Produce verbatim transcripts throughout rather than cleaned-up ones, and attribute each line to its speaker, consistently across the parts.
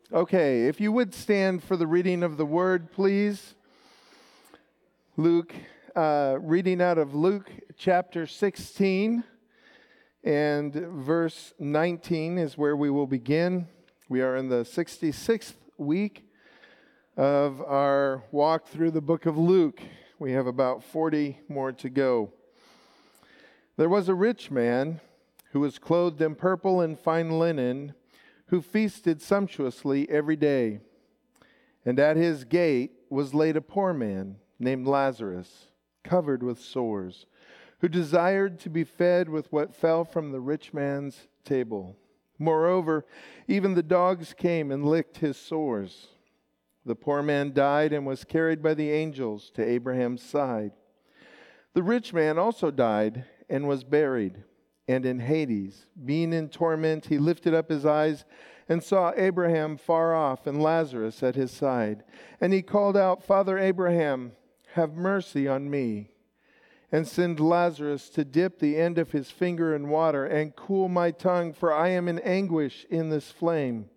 Speaker 1: Okay, if you would stand for the reading of the word, please. Luke, uh, reading out of Luke chapter sixteen and verse nineteen is where we will begin. We are in the sixty-sixth week of our walk through the book of Luke. We have about forty more to go. There was a rich man who was clothed in purple and fine linen, who feasted sumptuously every day. And at his gate was laid a poor man named Lazarus, covered with sores, who desired to be fed with what fell from the rich man's table. Moreover, even the dogs came and licked his sores. The poor man died and was carried by the angels to Abraham's side. The rich man also died and was buried. And in Hades, being in torment, he lifted up his eyes and saw Abraham far off and Lazarus at his side. And he called out, "Father Abraham, have mercy on me, and send Lazarus to dip the end of his finger in water and cool my tongue, for I am in anguish in this flame."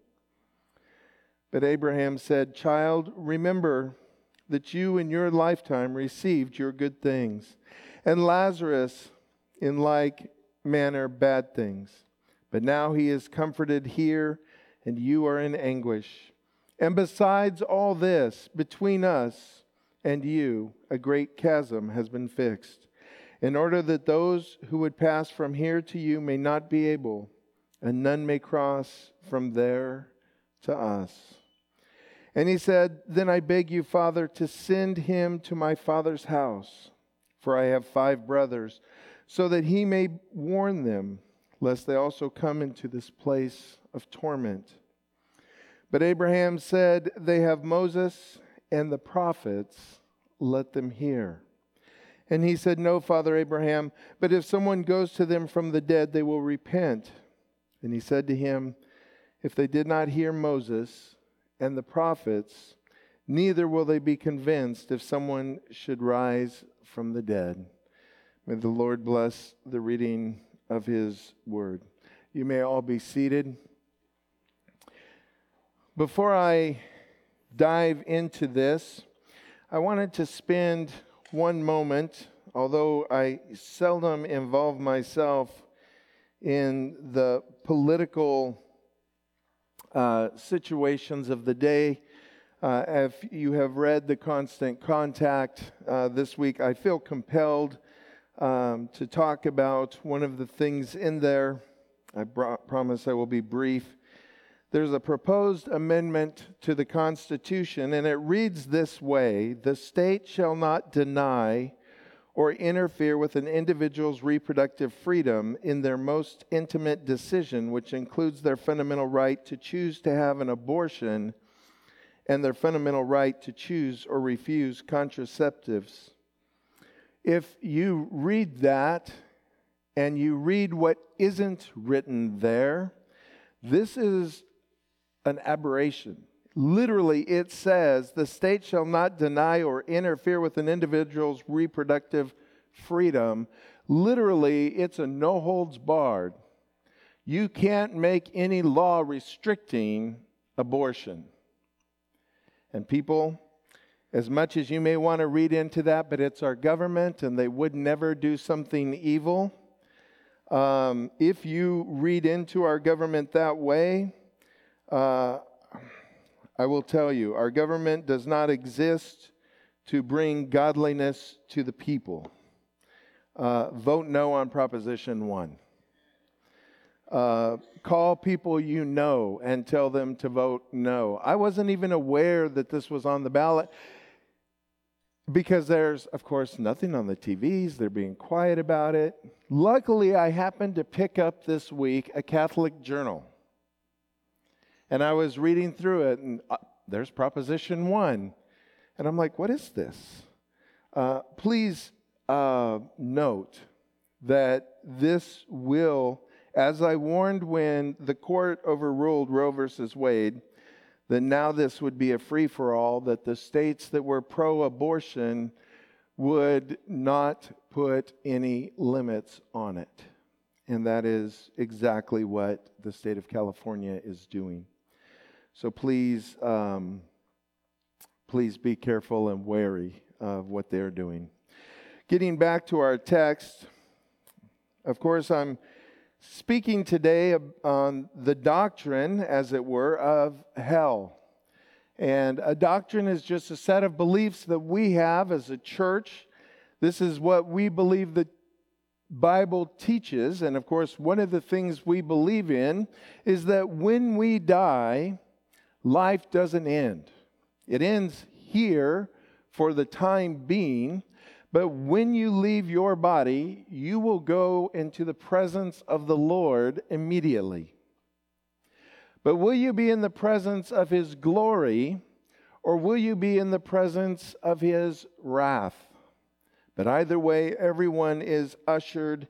Speaker 1: But Abraham said, "Child, remember that you in your lifetime received your good things, and Lazarus in like manner bad things. But now he is comforted here, and you are in anguish. And besides all this, between us and you, a great chasm has been fixed, in order that those who would pass from here to you may not be able, and none may cross from there to us." And he said, "Then I beg you, Father, to send him to my father's house, for I have five brothers, so that he may warn them, lest they also come into this place of torment." But Abraham said, "They have Moses and the prophets, let them hear." And he said, "No, Father Abraham, but if someone goes to them from the dead, they will repent." And he said to him, "If they did not hear Moses and the prophets, neither will they be convinced if someone should rise from the dead." May the Lord bless the reading of His word. You may all be seated. Before I dive into this, I wanted to spend one moment, although I seldom involve myself in the political uh, situations of the day. Uh, if you have read The Constant Contact uh, this week, I feel compelled Um, to talk about one of the things in there. I brought, promise I will be brief. There's a proposed amendment to the Constitution, and it reads this way: "The state shall not deny or interfere with an individual's reproductive freedom in their most intimate decision, which includes their fundamental right to choose to have an abortion and their fundamental right to choose or refuse contraceptives." If you read that and you read what isn't written there, this is an aberration. Literally, it says, "The state shall not deny or interfere with an individual's reproductive freedom." Literally, it's a no holds barred. You can't make any law restricting abortion. And people, as much as you may want to read into that, but it's our government and they would never do something evil. Um, if you read into our government that way, uh, I will tell you, our government does not exist to bring godliness to the people. Uh, vote no on Proposition one. Uh, call people you know and tell them to vote no. I wasn't even aware that this was on the ballot, because there's, of course, nothing on the T Vs. They're being quiet about it. Luckily, I happened to pick up this week a Catholic journal. And I was reading through it, and uh, there's Proposition one. And I'm like, what is this? Uh, please uh, note that this will, as I warned when the court overruled Roe versus Wade, that now this would be a free-for-all, that the states that were pro-abortion would not put any limits on it. And that is exactly what the state of California is doing. So please, um, please be careful and wary of what they're doing. Getting back to our text, of course, I'm speaking today on the doctrine, as it were, of hell. And a doctrine is just a set of beliefs that we have as a church. This is what we believe the Bible teaches. And of course, one of the things we believe in is that when we die, life doesn't end. It ends here for the time being. But when you leave your body, you will go into the presence of the Lord immediately. But will you be in the presence of His glory, or will you be in the presence of His wrath? But either way, everyone is ushered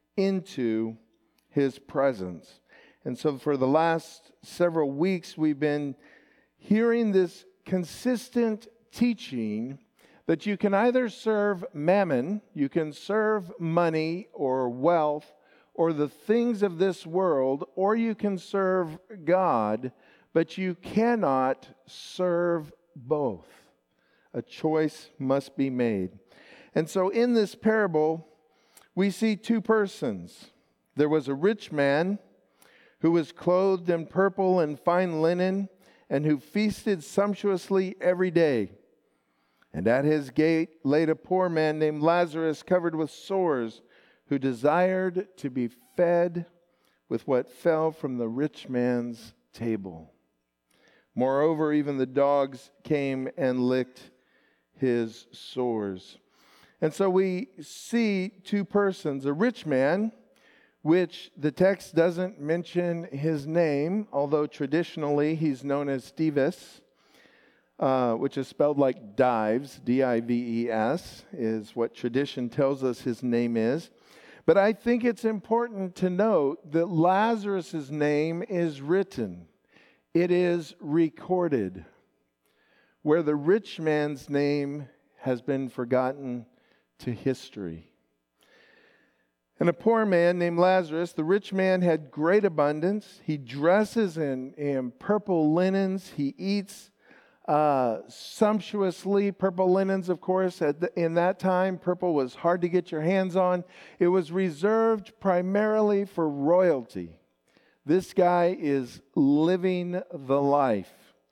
Speaker 1: into His presence. And so for the last several weeks, we've been hearing this consistent teaching that you can either serve mammon, you can serve money or wealth or the things of this world, or you can serve God, but you cannot serve both. A choice must be made. And so in this parable, we see two persons. There was a rich man who was clothed in purple and fine linen and who feasted sumptuously every day. And at his gate laid a poor man named Lazarus, covered with sores, who desired to be fed with what fell from the rich man's table. Moreover, even the dogs came and licked his sores. And so we see two persons, a rich man, which the text doesn't mention his name, although traditionally he's known as Dives. Uh, which is spelled like Dives, D I V E S, is what tradition tells us his name is. But I think it's important to note that Lazarus' name is written. It is recorded, where the rich man's name has been forgotten to history. And a poor man named Lazarus, the rich man had great abundance. He dresses in, in purple linens. He eats Uh, sumptuously. Purple linens, of course, at the, in that time, purple was hard to get your hands on. It was reserved primarily for royalty. This guy is living the life.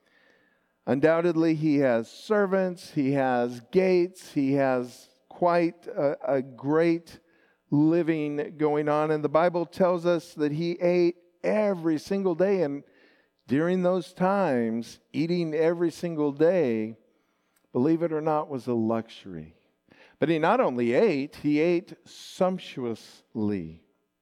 Speaker 1: Undoubtedly, he has servants, he has gates, he has quite a, a great living going on. And the Bible tells us that he ate every single day. And during those times, eating every single day, believe it or not, was a luxury. But he not only ate, he ate sumptuously.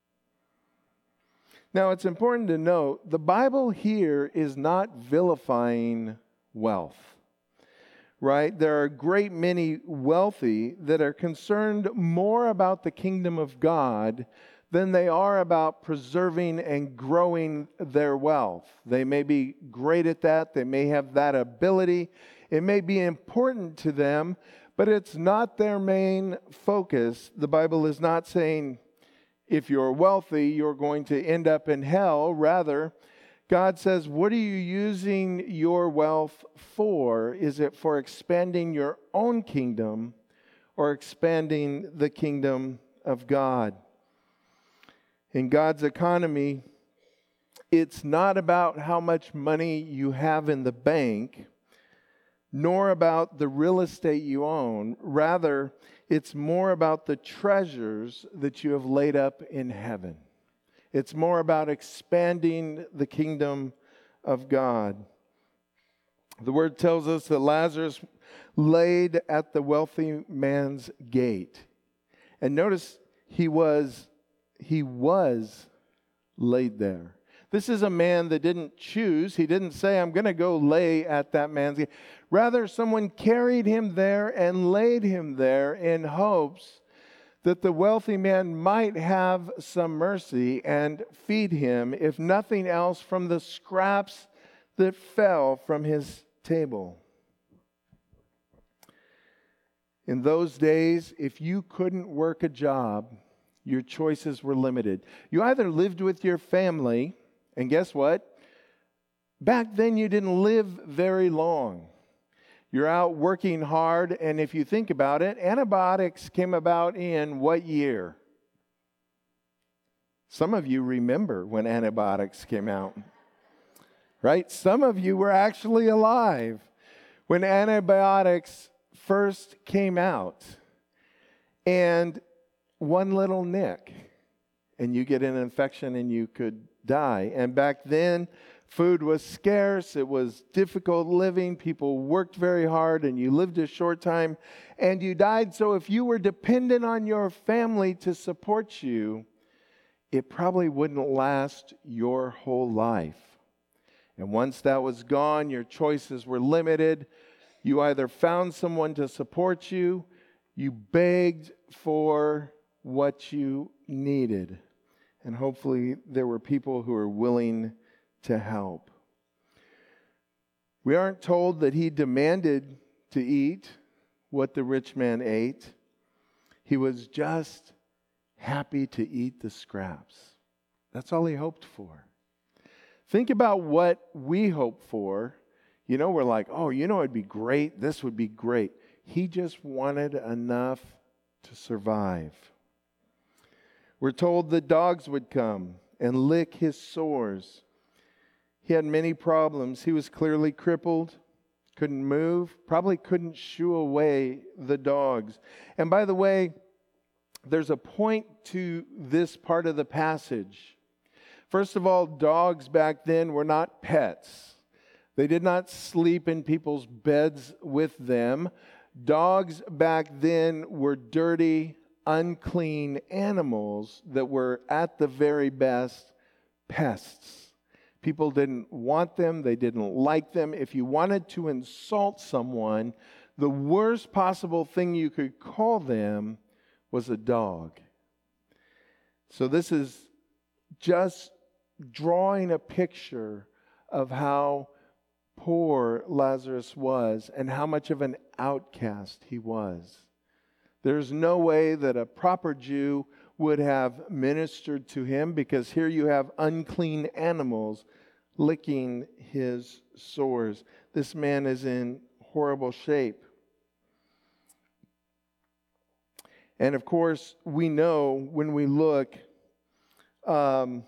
Speaker 1: Now, it's important to note, the Bible here is not vilifying wealth, right? There are a great many wealthy that are concerned more about the kingdom of God than they are about preserving and growing their wealth. They may be great at that. They may have that ability. It may be important to them, but it's not their main focus. The Bible is not saying if you're wealthy, you're going to end up in hell. Rather, God says, what are you using your wealth for? Is it for expanding your own kingdom or expanding the kingdom of God? In God's economy, it's not about how much money you have in the bank, nor about the real estate you own. Rather, it's more about the treasures that you have laid up in heaven. It's more about expanding the kingdom of God. The word tells us that Lazarus laid at the wealthy man's gate. And notice he was He was laid there. This is a man that didn't choose. He didn't say, I'm going to go lay at that man's gate. Rather, someone carried him there and laid him there in hopes that the wealthy man might have some mercy and feed him, if nothing else, from the scraps that fell from his table. In those days, if you couldn't work a job, your choices were limited. You either lived with your family, and guess what? back then you didn't live very long. You're out working hard, and if you think about it, antibiotics came about in what year? Some of you remember when antibiotics came out, right? Some of you were actually alive when antibiotics first came out. And one little nick, and you get an infection and you could die. And back then, food was scarce. It was difficult living. People worked very hard, and you lived a short time, and you died. So if you were dependent on your family to support you, it probably wouldn't last your whole life. And once that was gone, your choices were limited. You either found someone to support you, you begged for what you needed. And hopefully there were people who were willing to help. We aren't told that he demanded to eat what the rich man ate. He was just happy to eat the scraps. That's all he hoped for. Think about what we hope for. You know, we're like, oh, you know, it'd be great. This would be great. He just wanted enough to survive. We're told that dogs would come and lick his sores. He had many problems. He was clearly crippled, couldn't move, probably couldn't shoo away the dogs. And by the way, there's a point to this part of the passage. First of all, dogs back then were not pets. They did not sleep in people's beds with them. Dogs back then were dirty, unclean animals that were at the very best pests. People didn't want them. They didn't like them. If you wanted to insult someone, the worst possible thing you could call them was a dog. So this is just drawing a picture of how poor Lazarus was and how much of an outcast he was. There's no way that a proper Jew would have ministered to him, because here you have unclean animals licking his sores. This man is in horrible shape. And of course, we know when we look um,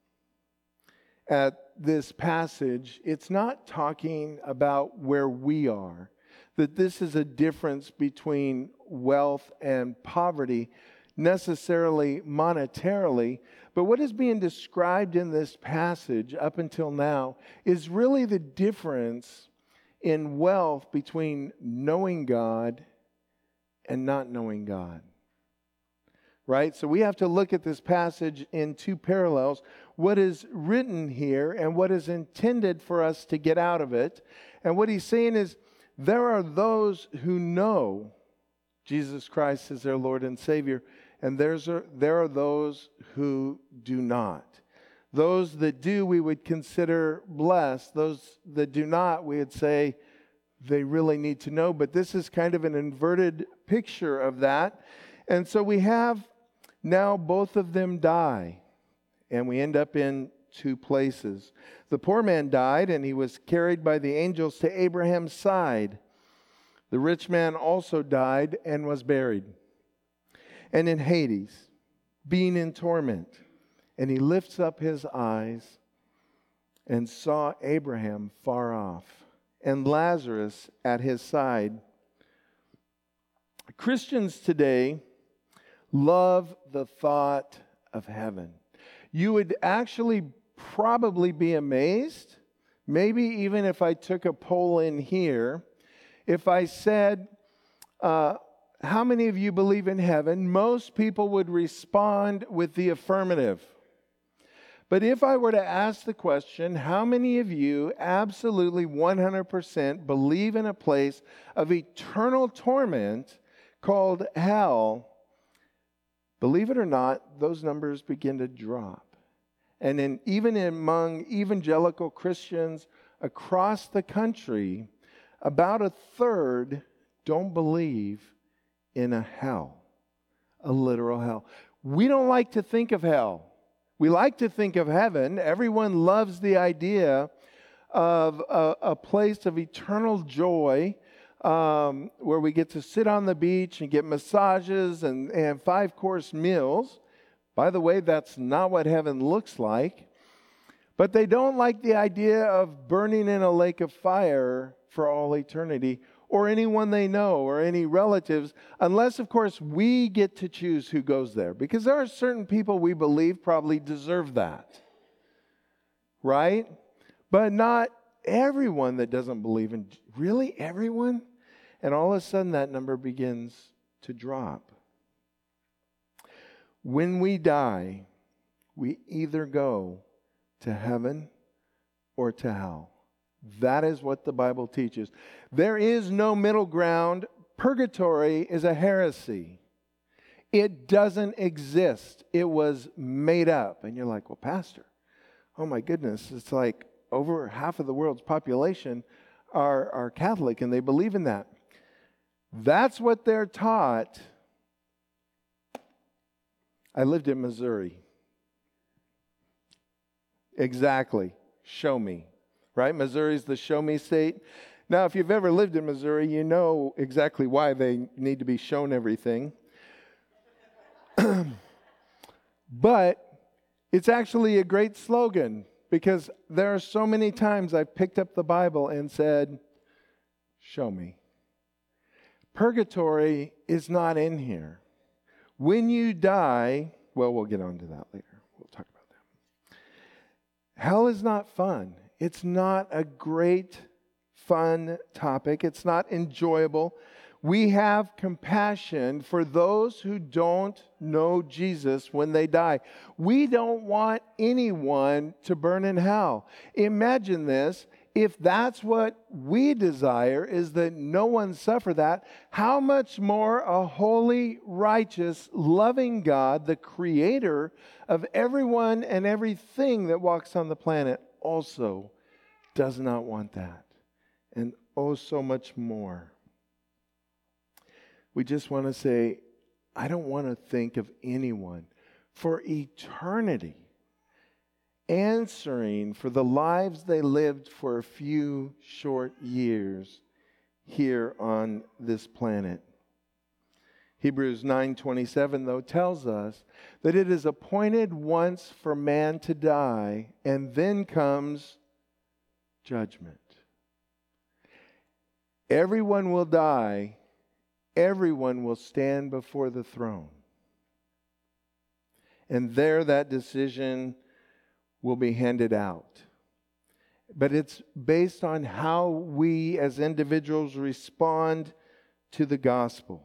Speaker 1: at this passage, it's not talking about where we are, that this is a difference between wealth and poverty, necessarily monetarily. But what is being described in this passage up until now is really the difference in wealth between knowing God and not knowing God. Right? So we have to look at this passage in two parallels. What is written here and what is intended for us to get out of it. And what he's saying is, there are those who know Jesus Christ is their Lord and Savior, and there's a, there are those who do not. Those that do, we would consider blessed. Those that do not, we would say they really need to know. But this is kind of an inverted picture of that. And so we have now both of them die, and we end up in two places. The poor man died, and he was carried by the angels to Abraham's side. The rich man also died and was buried. And in Hades, being in torment, and he lifts up his eyes and saw Abraham far off, and Lazarus at his side. Christians today love the thought of heaven. You would actually probably be amazed, maybe even if I took a poll in here, if I said, uh, how many of you believe in heaven? Most people would respond with the affirmative. But if I were to ask the question, how many of you absolutely one hundred percent believe in a place of eternal torment called hell? Believe it or not, those numbers begin to drop. And in, even among evangelical Christians across the country, about a third don't believe in a hell, a literal hell. We don't like to think of hell. We like to think of heaven. Everyone loves the idea of a, a place of eternal joy um, where we get to sit on the beach and get massages and, and five-course meals. By the way, that's not what heaven looks like. But they don't like the idea of burning in a lake of fire for all eternity, or anyone they know, or any relatives, unless, of course, we get to choose who goes there. Because there are certain people we believe probably deserve that. Right? But not everyone that doesn't believe in, really everyone? And all of a sudden that number begins to drop. When we die, we either go to heaven or to hell. That is what the Bible teaches. There is no middle ground. Purgatory is a heresy. It doesn't exist. It was made up. And you're like, well, Pastor, oh my goodness, it's like over half of the world's population are, are Catholic and they believe in that. That's what they're taught. I lived in Missouri. Exactly. Show me. Right? Missouri's the show me state. Now, if you've ever lived in Missouri, you know exactly why they need to be shown everything. But it's actually a great slogan, because there are so many times I've picked up the Bible and said, show me. Purgatory is not in here. When you die, well, we'll get on to that later. We'll talk about that. Hell is not fun. It's not a great, fun topic. It's not enjoyable. We have compassion for those who don't know Jesus when they die. We don't want anyone to burn in hell. Imagine this. If that's what we desire, is that no one suffer that, how much more a holy, righteous, loving God, the creator of everyone and everything that walks on the planet, also does not want that. And oh, so much more. We just want to say, I don't want to think of anyone for eternity answering for the lives they lived for a few short years here on this planet. Hebrews nine twenty-seven, though, tells us that it is appointed once for man to die, and then comes judgment. Everyone will die. Everyone will stand before the throne. And there that decision will be handed out. But it's based on how we as individuals respond to the gospel.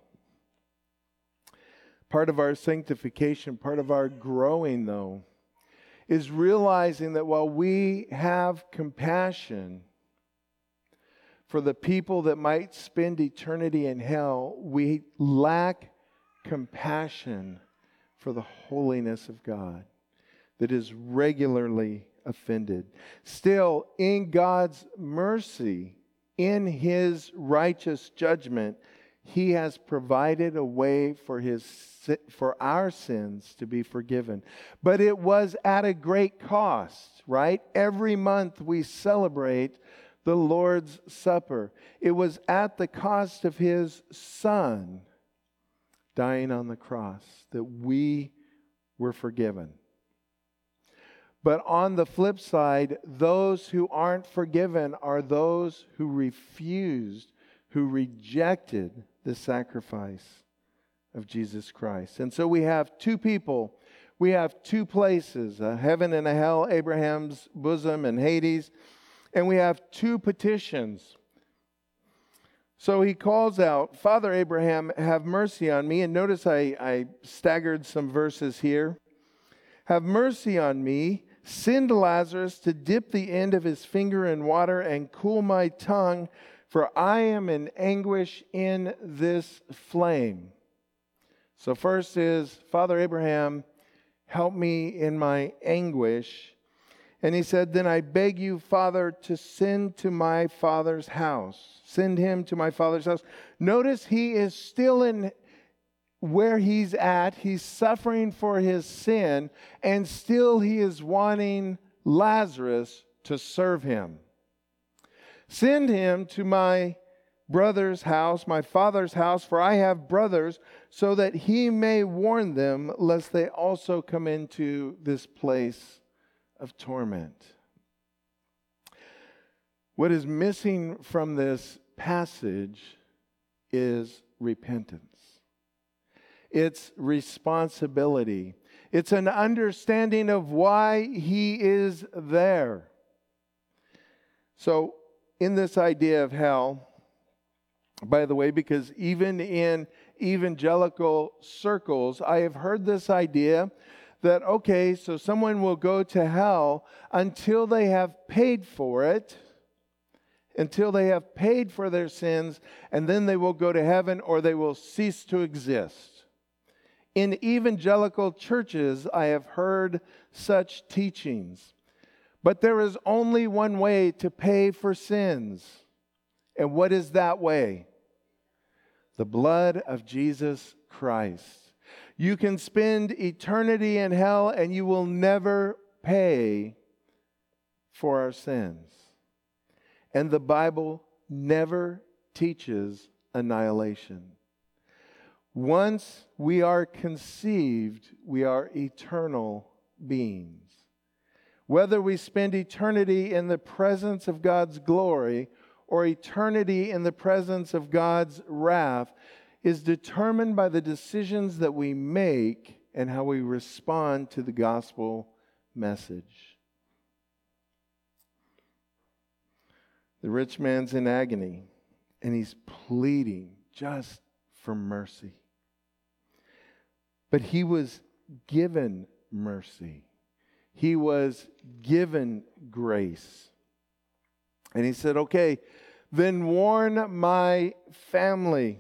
Speaker 1: Part of our sanctification, part of our growing, though, is realizing that while we have compassion for the people that might spend eternity in hell, we lack compassion for the holiness of God that is regularly offended. Still, in God's mercy, in His righteous judgment, He has provided a way for his for our sins to be forgiven. But it was at a great cost, right? Every month we celebrate the Lord's Supper. It was at the cost of His Son dying on the cross that we were forgiven. But on the flip side, those who aren't forgiven are those who refused, who rejected the sacrifice of Jesus Christ. And so we have two people. We have two places, a heaven and a hell, Abraham's bosom and Hades. And we have two petitions. So he calls out, Father Abraham, have mercy on me. And notice I, I staggered some verses here. Have mercy on me. Send Lazarus to dip the end of his finger in water and cool my tongue, for I am in anguish in this flame. So first is, Father Abraham, help me in my anguish. And he said, then I beg you, Father, to send to my father's house. Send him to my father's house. Notice he is still in where he's at. He's suffering for his sin, and still he is wanting Lazarus to serve him. Send him to my brother's house, my father's house, for I have brothers, so that he may warn them, lest they also come into this place of torment. What is missing from this passage is repentance. It's responsibility. It's an understanding of why he is there. So, in this idea of hell, by the way, because even in evangelical circles, I have heard this idea that, okay, so someone will go to hell until they have paid for it, until they have paid for their sins, and then they will go to heaven or they will cease to exist. In evangelical churches, I have heard such teachings. But there is only one way to pay for sins. And what is that way? The blood of Jesus Christ. You can spend eternity in hell and you will never pay for our sins. And the Bible never teaches annihilation. Once we are conceived, we are eternal beings. Whether we spend eternity in the presence of God's glory or eternity in the presence of God's wrath is determined by the decisions that we make and how we respond to the gospel message. The rich man's in agony, and he's pleading just for mercy. But he was given mercy. He was given grace. And he said, okay, then warn my family.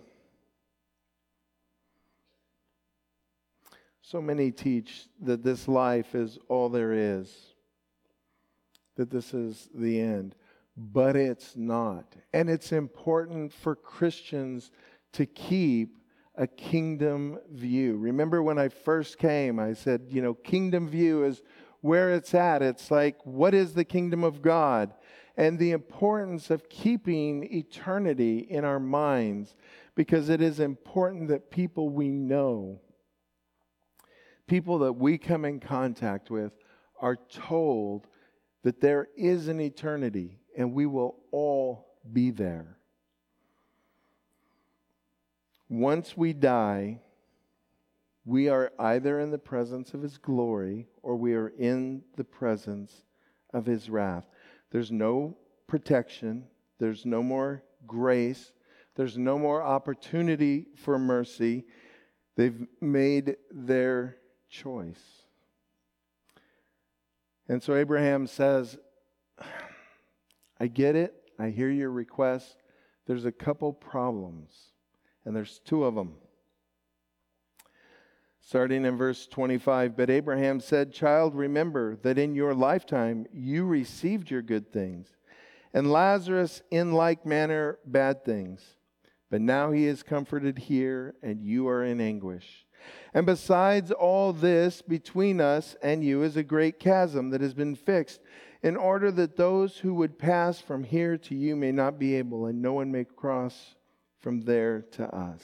Speaker 1: So many teach that this life is all there is, that this is the end. But it's not. And it's important for Christians to keep a kingdom view. Remember when I first came, I said, you know, kingdom view is where it's at. It's like, what is the kingdom of God? And the importance of keeping eternity in our minds, because it is important that people we know, people that we come in contact with, are told that there is an eternity and we will all be there. Once we die, we are either in the presence of His glory or we are in the presence of His wrath. There's no protection. There's no more grace. There's no more opportunity for mercy. They've made their choice. And so Abraham says, I get it. I hear your request. There's a couple problems, and there's two of them. Starting in verse twenty-five, but Abraham said, Child, remember that in your lifetime you received your good things, and Lazarus in like manner bad things. But now he is comforted here, and you are in anguish. And besides all this, between us and you is a great chasm that has been fixed, in order that those who would pass from here to you may not be able, and no one may cross from there to us.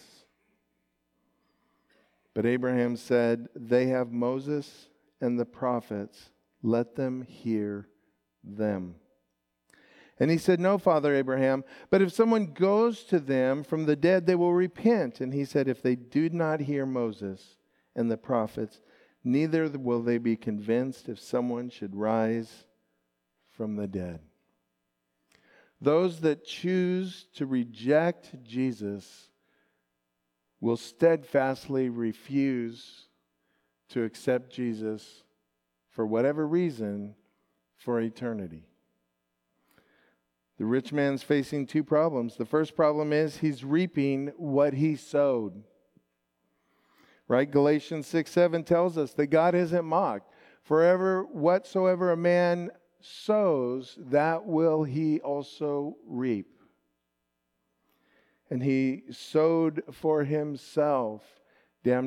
Speaker 1: But Abraham said, They have Moses and the prophets. Let them hear them. And he said, No, Father Abraham, but if someone goes to them from the dead, they will repent. And he said, If they do not hear Moses and the prophets, neither will they be convinced if someone should rise from the dead. Those that choose to reject Jesus will steadfastly refuse to accept Jesus for whatever reason for eternity. The rich man's facing two problems. The first problem is he's reaping what he sowed. Right? Galatians six seven tells us that God isn't mocked. Forever whatsoever a man sows, that will he also reap. And he sowed for himself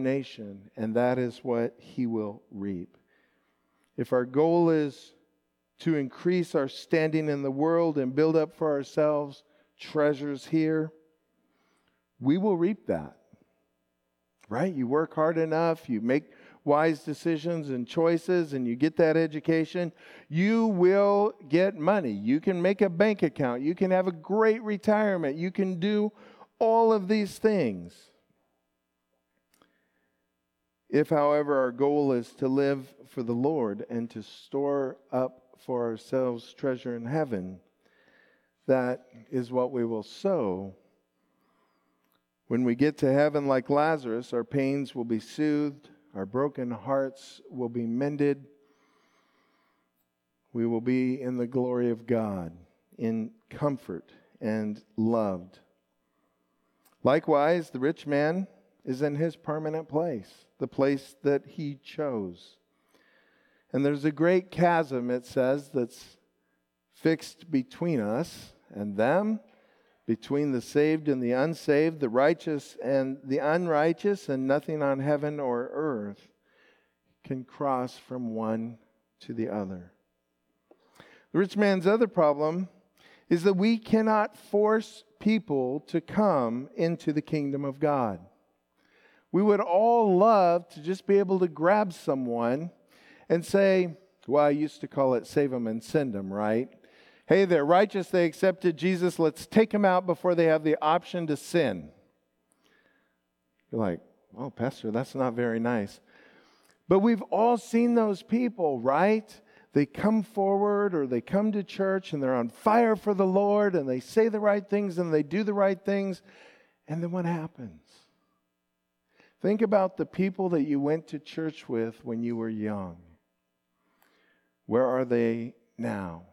Speaker 1: damnation, and that is what he will reap. If our goal is to increase our standing in the world and build up for ourselves treasures here, we will reap that. Right? You work hard enough, you make wise decisions and choices, and you get that education, you will get money. You can make a bank account. You can have a great retirement. You can do all of these things. If, however, our goal is to live for the Lord and to store up for ourselves treasure in heaven, that is what we will sow. When we get to heaven like Lazarus, our pains will be soothed, our broken hearts will be mended. We will be in the glory of God, in comfort and loved. Likewise, the rich man is in his permanent place, the place that he chose. And there's a great chasm, it says, that's fixed between us and them, between the saved and the unsaved, the righteous and the unrighteous, and nothing on heaven or earth can cross from one to the other. The rich man's other problem is that we cannot force people to come into the kingdom of God. We would all love to just be able to grab someone and say, well, I used to call it save them and send them, right? Hey, they're righteous, they accepted Jesus, let's take them out before they have the option to sin. You're like, oh, Pastor, that's not very nice. But we've all seen those people, right? They come forward or they come to church and they're on fire for the Lord and they say the right things and they do the right things. And then what happens? Think about the people that you went to church with when you were young. Where are they now?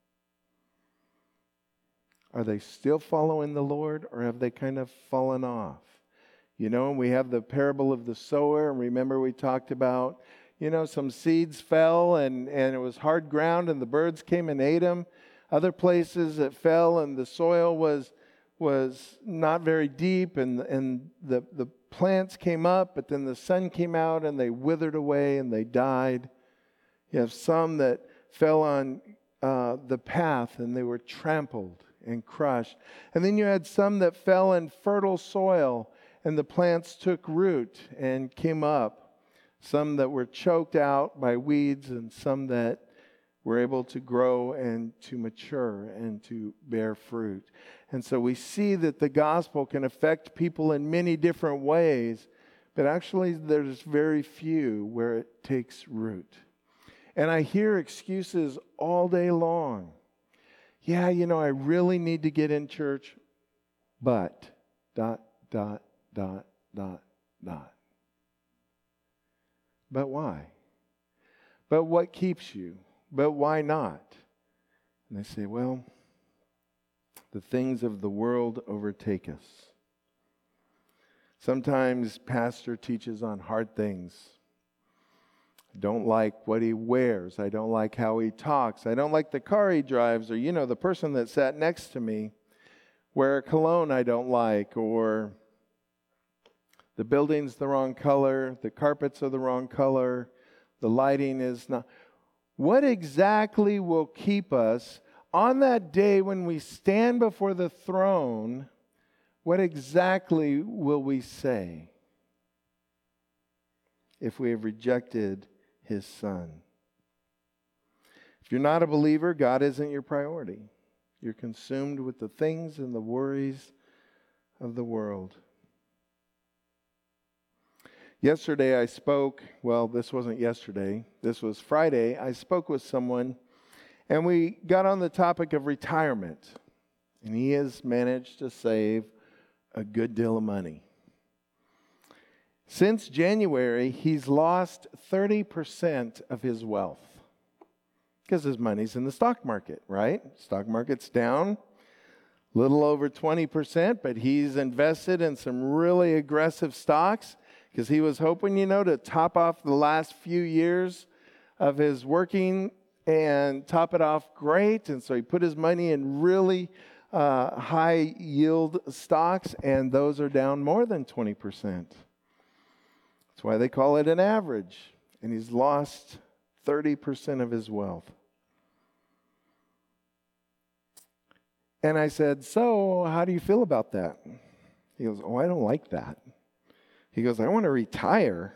Speaker 1: Are they still following the Lord, or have they kind of fallen off? You know, and we have the parable of the sower, and remember we talked about, you know, some seeds fell and, and it was hard ground and the birds came and ate them. Other places it fell and the soil was was not very deep and, and the, the plants came up, but then the sun came out and they withered away and they died. You have some that fell on uh, the path and they were trampled and crushed. And then you had some that fell in fertile soil and the plants took root and came up. Some that were choked out by weeds and some that were able to grow and to mature and to bear fruit. And so we see that the gospel can affect people in many different ways, but actually there's very few where it takes root. And I hear excuses all day long. Yeah, you know, I really need to get in church, but dot, dot, dot, dot, dot. But why? But what keeps you? But why not? And they say, well, the things of the world overtake us. Sometimes pastor teaches on hard things. I don't like what he wears. I don't like how he talks. I don't like the car he drives, or, you know, the person that sat next to me wear a cologne I don't like, or the building's the wrong color, the carpets are the wrong color, the lighting is not. What exactly will keep us on that day when we stand before the throne? What exactly will we say if we have rejected His Son? If you're not a believer, God isn't your priority. You're consumed with the things and the worries of the world. Yesterday I spoke, well, this wasn't yesterday, this was Friday. I spoke with someone and we got on the topic of retirement. And he has managed to save a good deal of money. Since January, he's lost thirty percent of his wealth because his money's in the stock market, right? Stock market's down a little over twenty percent, but he's invested in some really aggressive stocks because he was hoping, you know, to top off the last few years of his working and top it off great. And so he put his money in really uh, high yield stocks, and those are down more than twenty percent. That's why they call it an average. And he's lost thirty percent of his wealth. And I said, so how do you feel about that? He goes, oh, I don't like that. He goes, I want to retire.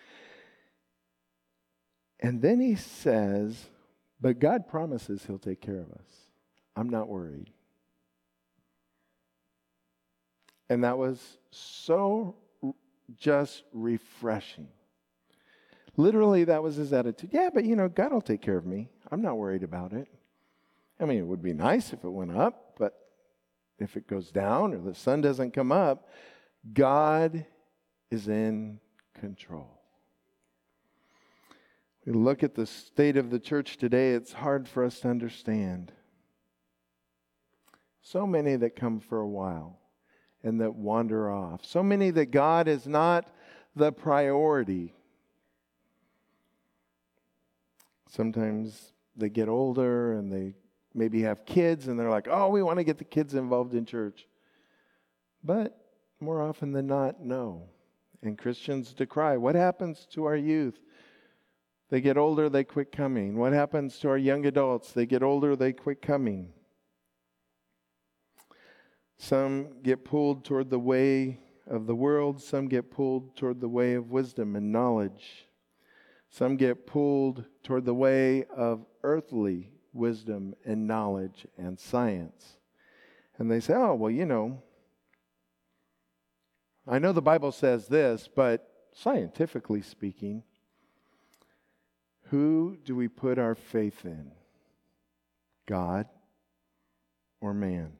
Speaker 1: And then he says, but God promises he'll take care of us. I'm not worried. And that was so just refreshing. Literally, that was his attitude. Yeah, but you know, God will take care of me. I'm not worried about it. I mean, it would be nice if it went up, but if it goes down or the sun doesn't come up, God is in control. We look at the state of the church today, it's hard for us to understand. So many that come for a while and that wander off. So many that God is not the priority. Sometimes they get older and they maybe have kids and they're like, oh, we want to get the kids involved in church. But more often than not, no. And Christians decry, what happens to our youth? They get older, they quit coming. What happens to our young adults? They get older, they quit coming. Some get pulled toward the way of the world. Some get pulled toward the way of wisdom and knowledge. Some get pulled toward the way of earthly wisdom and knowledge and science. And they say, oh, well, you know, I know the Bible says this, but scientifically speaking, who do we put our faith in? God or man?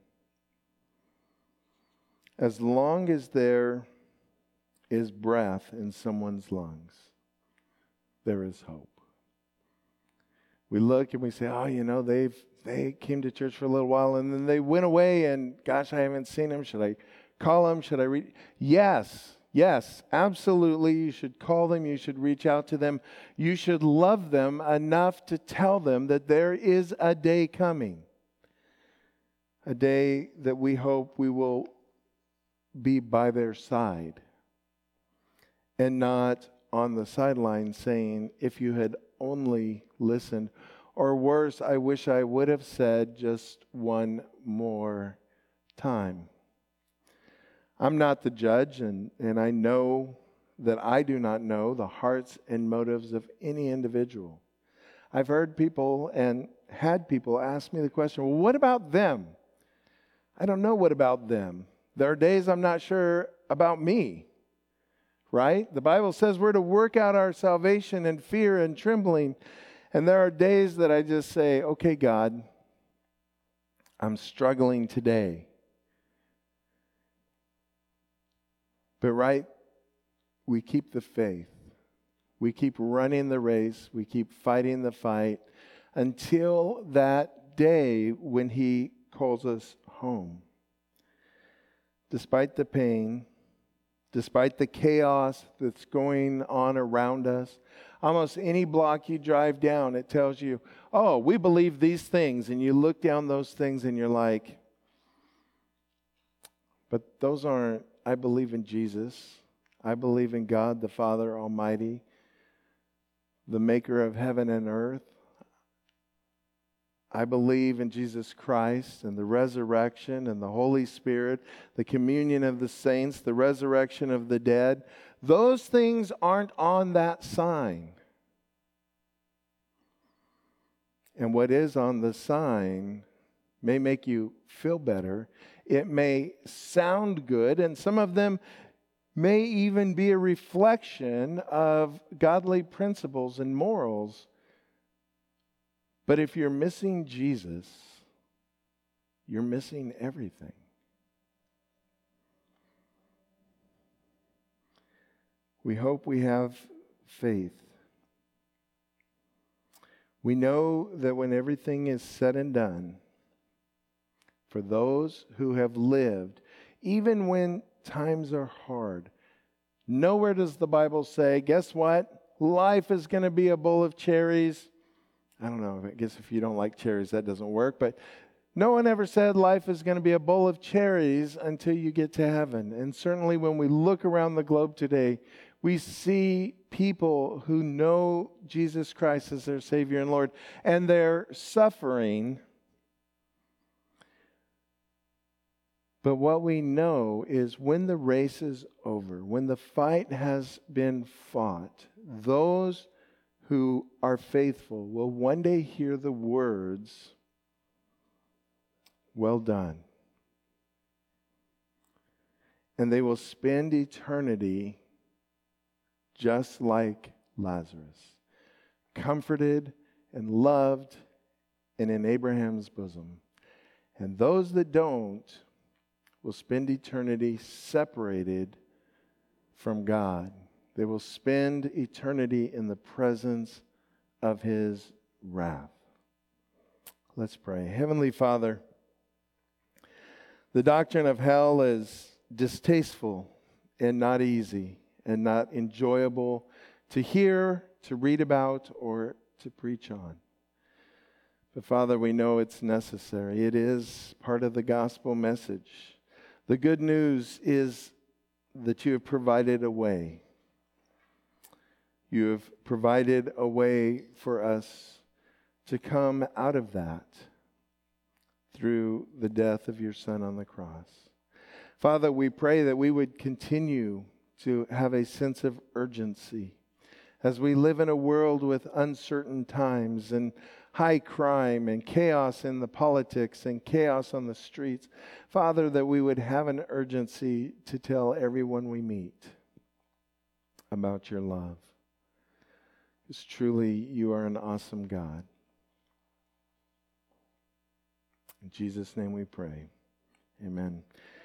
Speaker 1: As long as there is breath in someone's lungs, there is hope. We look and we say, oh, you know, they've they came to church for a little while and then they went away and gosh, I haven't seen them. Should I call them? Should I read? Yes, yes, absolutely. You should call them. You should reach out to them. You should love them enough to tell them that there is a day coming. A day that we hope we will be by their side and not on the sideline saying, if you had only listened, or worse, I wish I would have said just one more time. I'm not the judge, and, and I know that I do not know the hearts and motives of any individual. I've heard people and had people ask me the question, well, what about them? I don't know what about them. There are days I'm not sure about me, right? The Bible says we're to work out our salvation in fear and trembling. And there are days that I just say, okay, God, I'm struggling today. But right, we keep the faith. We keep running the race. We keep fighting the fight until that day when He calls us home. Despite the pain, despite the chaos that's going on around us, almost any block you drive down, it tells you, oh, we believe these things. And you look down those things and you're like, but those aren't, I believe in Jesus. I believe in God the Father Almighty, the maker of heaven and earth. I believe in Jesus Christ and the resurrection and the Holy Spirit, the communion of the saints, the resurrection of the dead. Those things aren't on that sign. And what is on the sign may make you feel better. It may sound good, and some of them may even be a reflection of godly principles and morals. But if you're missing Jesus, you're missing everything. We hope we have faith. We know that when everything is said and done, for those who have lived, even when times are hard, nowhere does the Bible say, guess what? Life is going to be a bowl of cherries. I don't know, I guess if you don't like cherries, that doesn't work. But no one ever said life is going to be a bowl of cherries until you get to heaven. And certainly when we look around the globe today, we see people who know Jesus Christ as their Savior and Lord, and they're suffering But what we know is when the race is over, when the fight has been fought, those who are faithful will one day hear the words, "Well done." And they will spend eternity just like Lazarus, comforted and loved and in Abraham's bosom. And those that don't will spend eternity separated from God. They will spend eternity in the presence of His wrath. Let's pray. Heavenly Father, the doctrine of hell is distasteful and not easy and not enjoyable to hear, to read about, or to preach on. But Father, we know it's necessary. It is part of the gospel message. The good news is that you have provided a way. You have provided a way for us to come out of that through the death of your Son on the cross. Father, we pray that we would continue to have a sense of urgency as we live in a world with uncertain times and high crime and chaos in the politics and chaos on the streets. Father, that we would have an urgency to tell everyone we meet about your love. Because truly you are an awesome God. In Jesus' name we pray. Amen.